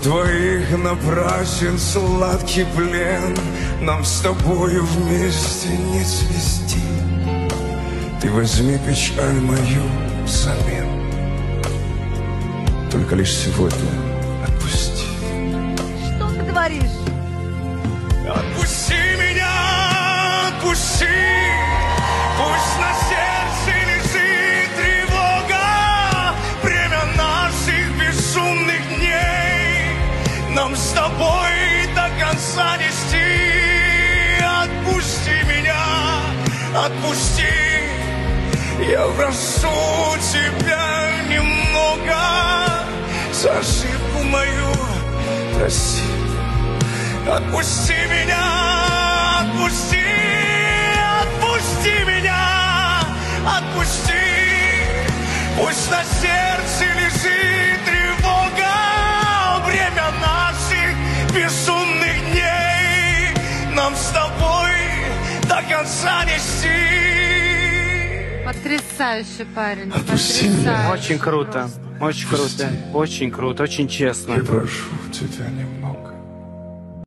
двоих напрасен сладкий плен. Нам с тобою вместе не цвести. Ты возьми печаль мою взамен. Только лишь сегодня отпусти. Что ты говоришь? Отпусти меня, отпусти. Пусть на сердце лежит тревога. Время наших безумных дней нам с тобой до конца нести. Отпусти меня, отпусти. Я прошу тебя немного. За ошибку мою прости. Отпусти меня, отпусти. Отпусти меня, отпусти. Пусть на сердце лежит тревога. Время наших безумных дней нам с тобой до конца нести. Потрясающий парень. Отпусти меня. Потрясающий. Очень круто. Просто. Очень круто. Очень круто. Очень честно. Я прошу тебя немного.